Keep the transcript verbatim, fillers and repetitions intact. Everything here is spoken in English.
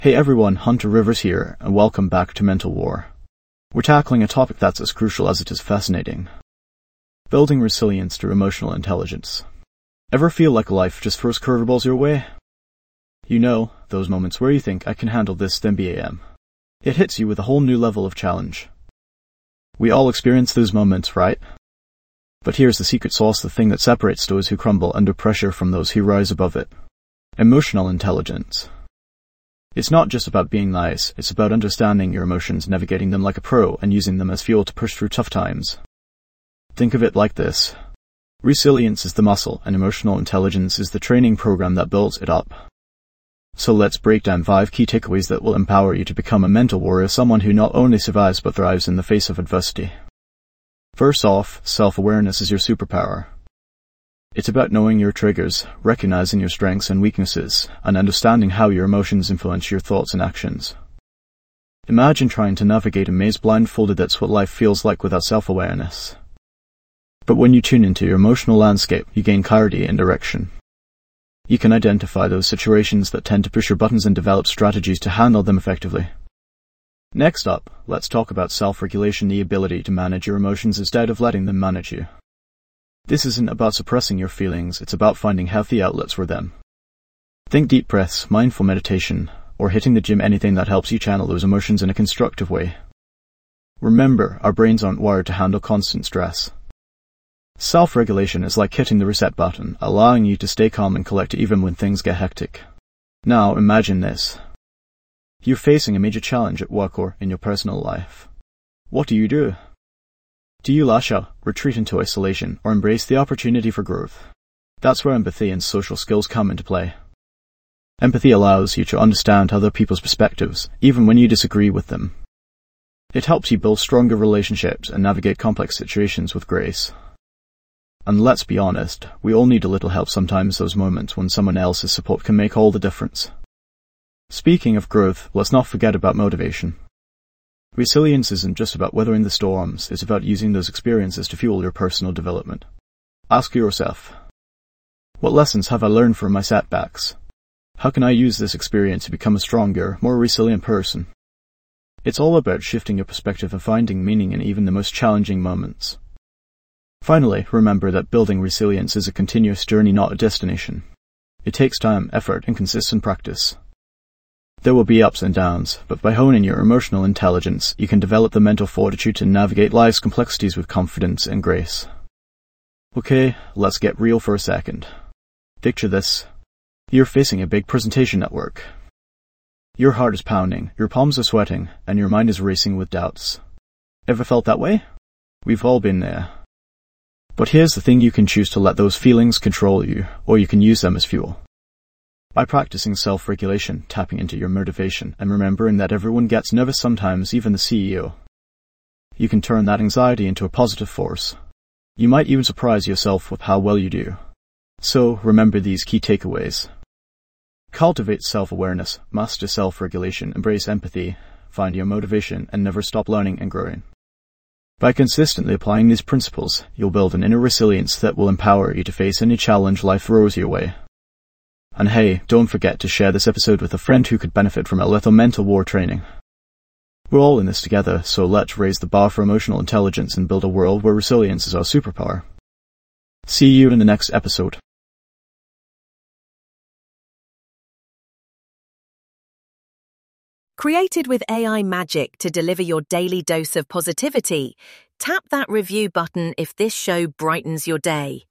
Hey everyone, Hunter Rivers here, and welcome back to Mental War. We're tackling a topic that's as crucial as it is fascinating. Building resilience through emotional intelligence. Ever feel like life just throws curveballs your way? You know, those moments where you think, I can handle this, then bam. It hits you with a whole new level of challenge. We all experience those moments, right? But here's the secret sauce, the thing that separates those who crumble under pressure from those who rise above it. Emotional intelligence. It's not just about being nice, it's about understanding your emotions, navigating them like a pro, and using them as fuel to push through tough times. Think of it like this. Resilience is the muscle, and emotional intelligence is the training program that builds it up. So let's break down five key takeaways that will empower you to become a mental warrior, someone who not only survives but thrives in the face of adversity. First off, self-awareness is your superpower. It's about knowing your triggers, recognizing your strengths and weaknesses, and understanding how your emotions influence your thoughts and actions. Imagine trying to navigate a maze blindfolded. That's what life feels like without self-awareness. But when you tune into your emotional landscape, you gain clarity and direction. You can identify those situations that tend to push your buttons and develop strategies to handle them effectively. Next up, let's talk about self-regulation, the ability to manage your emotions instead of letting them manage you. This isn't about suppressing your feelings, it's about finding healthy outlets for them. Think deep breaths, mindful meditation, or hitting the gym, anything that helps you channel those emotions in a constructive way. Remember, our brains aren't wired to handle constant stress. Self-regulation is like hitting the reset button, allowing you to stay calm and collected even when things get hectic. Now imagine this. You're facing a major challenge at work or in your personal life. What do you do? Do you lash out, retreat into isolation, or embrace the opportunity for growth? That's where empathy and social skills come into play. Empathy allows you to understand other people's perspectives, even when you disagree with them. It helps you build stronger relationships and navigate complex situations with grace. And let's be honest, we all need a little help sometimes. Those moments when someone else's support can make all the difference. Speaking of growth, let's not forget about motivation. Resilience isn't just about weathering the storms, it's about using those experiences to fuel your personal development. Ask yourself, what lessons have I learned from my setbacks? How can I use this experience to become a stronger, more resilient person? It's all about shifting your perspective and finding meaning in even the most challenging moments. Finally, remember that building resilience is a continuous journey, not a destination. It takes time, effort, and consistent practice. There will be ups and downs, but by honing your emotional intelligence, you can develop the mental fortitude to navigate life's complexities with confidence and grace. Okay, let's get real for a second. Picture this. You're facing a big presentation at work. Your heart is pounding, your palms are sweating, and your mind is racing with doubts. Ever felt that way? We've all been there. But here's the thing, you can choose to let those feelings control you, or you can use them as fuel. By practicing self-regulation, tapping into your motivation, and remembering that everyone gets nervous sometimes, even the C E O, you can turn that anxiety into a positive force. You might even surprise yourself with how well you do. So, remember these key takeaways. Cultivate self-awareness, master self-regulation, embrace empathy, find your motivation, and never stop learning and growing. By consistently applying these principles, you'll build an inner resilience that will empower you to face any challenge life throws your way. And hey, don't forget to share this episode with a friend who could benefit from a little mental war training. We're all in this together, so let's raise the bar for emotional intelligence and build a world where resilience is our superpower. See you in the next episode. Created with A I magic to deliver your daily dose of positivity, tap that review button if this show brightens your day.